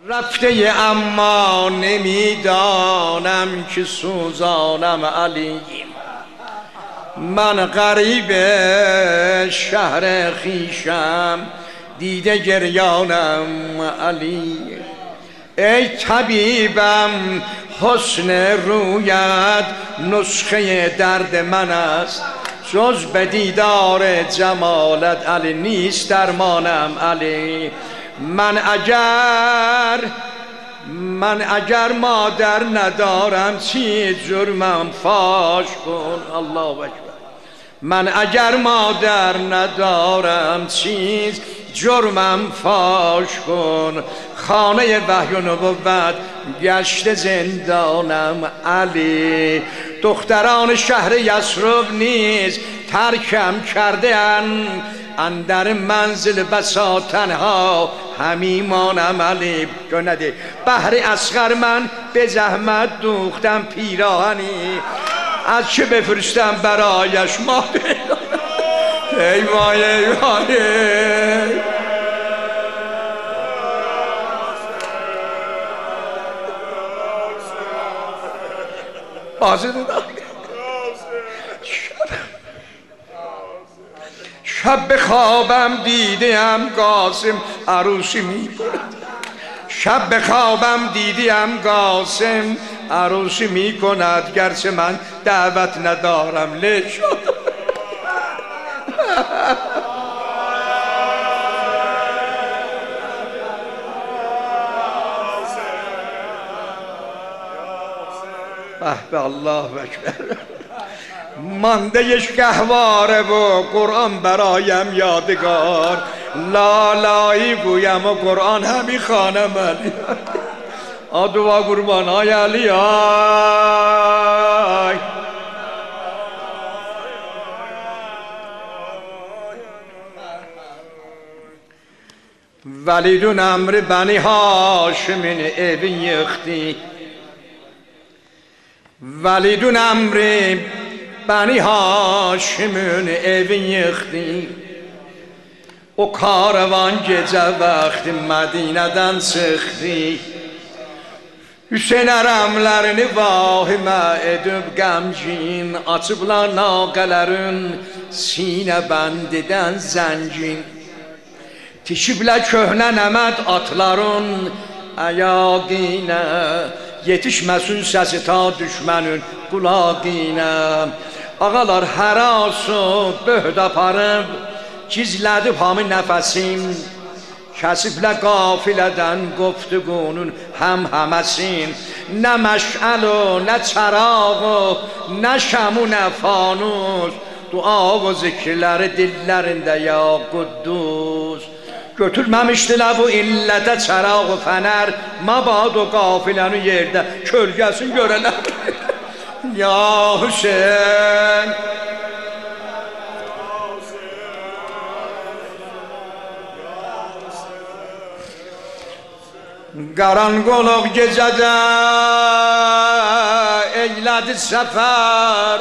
رفته اما نمیدانم که سوزانم علی، من غریب شهر خیشم دیده گریانم علی. ای طبیبم حسن رویت نسخه درد من است، جز به دیدار جمالت علی نیست درمانم علی. من اگر مادر ندارم چی جرمم فاش کن. الله اکبر. من اگر مادر ندارم چیز جرمم فاش کن. خانه وحی و نبوت گشت زندانم علی. دختران شهر یثرب نیز ترکم کرده اندر منزل بسا تنها همی مانم علی. نده بهر اصغر من به زحمت دوختم پیراهنی، از چه بفرستم برایش ماده. ای وای ای وای. شب به خوابم دیدم قاسم عروسی میکند. شب به خوابم دیدم قاسم عروسی میکند، گرچه من دعوت ندارم لش. به الله اکبر. ماندهش گهواره و قرآن برایم یادگار، لالایی گویم و قرآن همی خوانم علی. دعا قربان آی علی آی. ولیدون امر بنی هاشمین ایوین یختی. ولیدون امر بنی هاشمین ایوین یختی. O karavan gece vakti Medine'den çıktı. Hüseyin ərəmlərini vahimə edib qəmcin, açıblar naqələrin sinə bəndidən zəncin. Tişiblər köhnə nəməd atların əyaqinə, yetişməsin səsi ta düşmənin qulaqinə. Ağalar hərasu böhd aparıb gizlədib hamı nəfəsim, kəsiblə qafilədən qoftuqunun həmhəməsin. Nə məşəl o, nə çəraq o, nə şəmu, nə fanus, dua o zikirləri dillərində ya Quddus. Götürməmişdilər bu illətə çəraq o fənər, mabad o qafilənin yerdə kölgəsin görələr. Ya Hüseyin Qaranqolaq gecədə eylədi səfər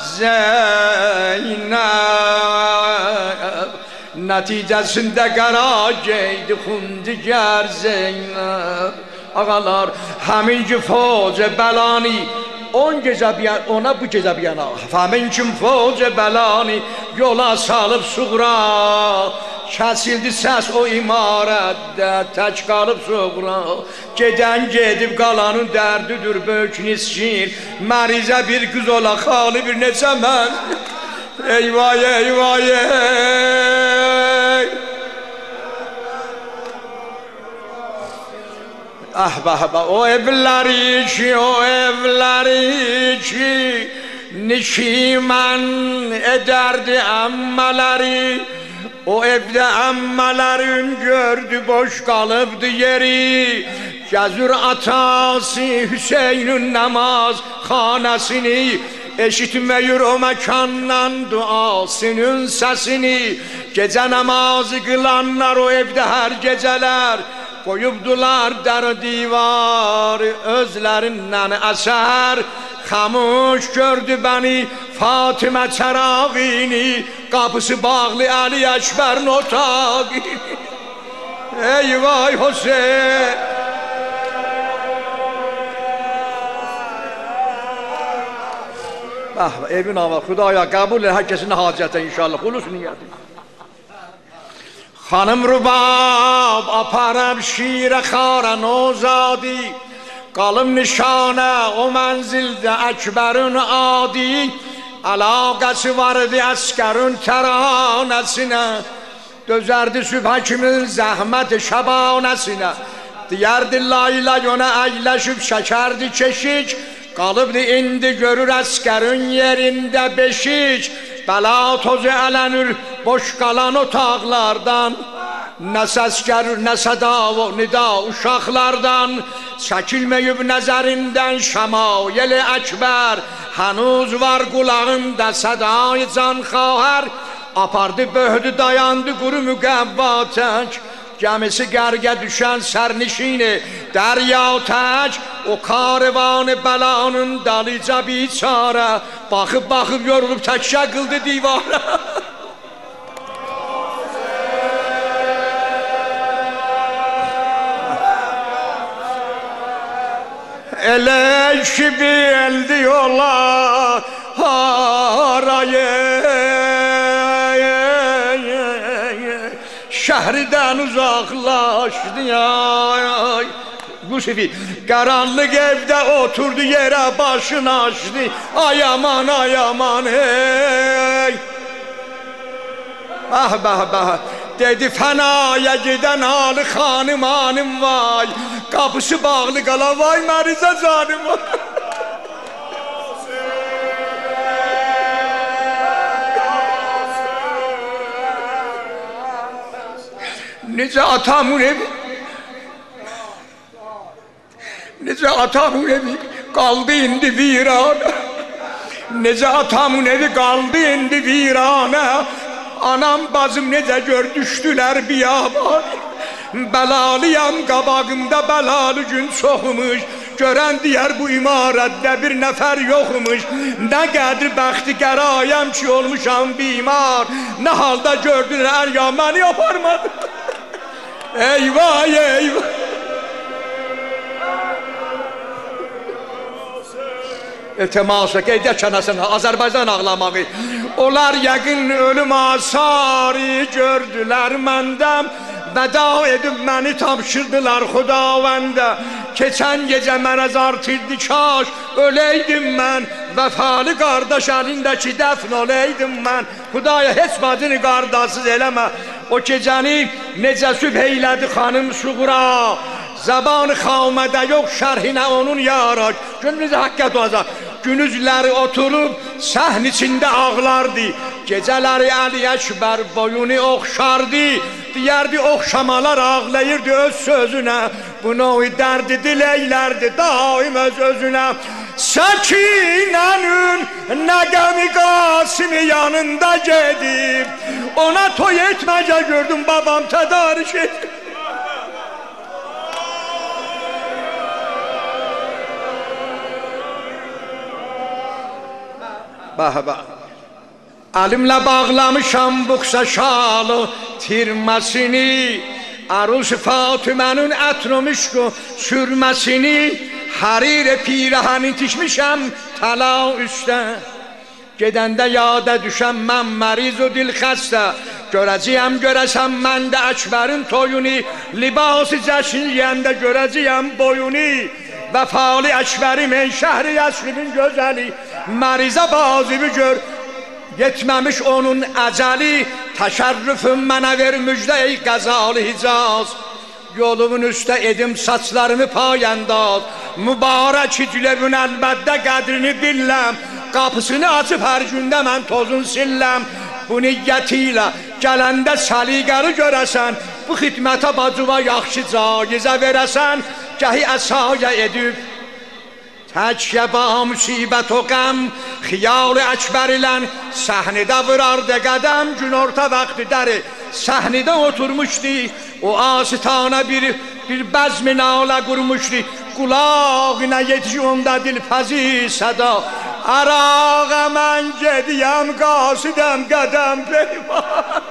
Zeynəb, nəticəsində qara geydi xundigər Zeynəb. Ağalar həmin ki fauc bəlani on gecə biyan, ona bu gecə biyan. Həmin ki fauc bəlani yola salıb suğra, kəsildi səs o imarətdə, tək qalıb soğra. Gedən gedib qalanın dərdidir böyük niskin, mərizə bir qız ola xalı bir neçə mən. Eyvay eyvay ey. Əhbəhbə o evləri ki nişimən edərdi əmmələri. O evdə əmmələrin gördü boş qalıbdı yeri. Gəzür atası Hüseynin namaz xanəsini, eşitməyir o məkandan duasının səsini. Gecə namazı qılanlar o evdə hər gecələr, qoyubdular dar divar özlərindən əsər. Xamuş gördü bəni Fatimə çərağini, qapısı bağlı Ali Əkbərin otağını. Ey vay Hüseyin. evin ama Xudaya kabul et herkesin hacete inşallah. Xulus niyeti. Xanım rubab aparab şire xara nozadi. Qalım nişana o mənzildə Əkbərin adi. Əlaqəsi vardı əskərin təranəsinə. Dözərdi sübh kimin zəhməti şəbanəsinə. Deyərdi layla yona əyləşib şəkərdi keşik. Qalıbdı indi görür əskərin yerində beşik. Bəla tozu ələnür boş qalan otaqlardan. Nə səs gəlir, nə səda və nida uşaqlardan. Çəkilməyib nəzərindən şəmayeli Əkbər. Hənuz var qulağında sədai can xahər. Apardı böhdü dayandı quru müqəvva tək. Gəmisi qərqə düşən sərnişini dərya tək. O karvanı bəlanın dalıca biçarə. Baxıb yorulub təkşə qıldı divara. Elə ki bildi yola harayı. Şəhridən uzaqlaşdı ay. Bu sefer qaranlıq evdə oturdu yerə başını açdı. Ay aman ay aman hey. Bah. Dedi fənaya gedən halı xanım hanım vay. Qapısı bağlı qala vay mərizə canım vay. Necə atamın evi, necə atamın evi qaldı indi virana. Necə atamın evi qaldı indi virana. Anam bazım necə gör düşdülər biyaban. Bəlalıyam qabağımda bəlalı gün çoxmuş. Görən deyər bu imarətdə bir nəfər yoxmuş. Nə qədir bəxti qərayəm ki olmuşam bimar. Nə halda gördülər ya məni aparmadı. Eyvah eyvah. Temasla qeydə kənasına Azərbaycan ağlamağı. Onlar yəqin ölüm asarı gördülər məndəm. Vəda edib məni tapşırdılar Xudavəndə. Keçən gecə mənə zartırdı kaş öləydim mən. Vəfalı qardaş əlindəki dəfn oləydim mən. Xudaya heç bacını qardasız eləmə. O gecəni necə sübh eylədi xanım Suğra. Zaban xamədə yox şərhinə onun yarak. Günümüzü həqiqət olacaq. Günüzləri oturub səhn içində ağlardı. Gecələri Əli Əkbər boyunu oxşardı. Deyərdi oxşamalar ağlayırdı öz sözünə. Bu noy dərdi diləklərdi daim öz özünə. Səkinənin nəqəmi Qasimi yanında gedib. Ona toy etməcə gördüm babam tədarik edib. Bah. Əlimlə bağlamışam buxsa şalı tirməsini. Aruz Fatımənin ətrümüşqü sürməsini. Harir pirəhəni tikmişəm təla üstə. Gedəndə yada düşəm mən məriz o dil xəstə. Görəcəyəm görəsəm mən də Əkbərin toyunu. Libası cəşin yiyəndə görəcəyəm boyunu. Vəfalı Əkbərim ey şəhri Yəsribin gözəli. Mərizə bazıbı gör yetməmiş onun əcəli. Təşərrüfün mənə ver müjdə ey qəzalı Hicaz. Yolumun üstə edim saçlarımı payəndaz. Mübarək hiclevün əlbətdə qədrini billəm. Qapısını açıb hər gündə mən tozun silləm. Bu niyyəti ilə gələndə səliqəli görəsən. Bu xidmətə bacıva yaxşı caizə verəsən. Gəhi əsaya edib təkyə ba müsibət o qəm. Xiyal Əkbər ilə səhnədə vırardı qədəm. Gün orta vaxtı dəri səhnədə oturmuşdu. O asitana bir bəzmi nalə qurmuşdu. Qulağına yetiş onda dilpəzi səda. Ərağa mən gediyəm qasidəm qədəm peyvan.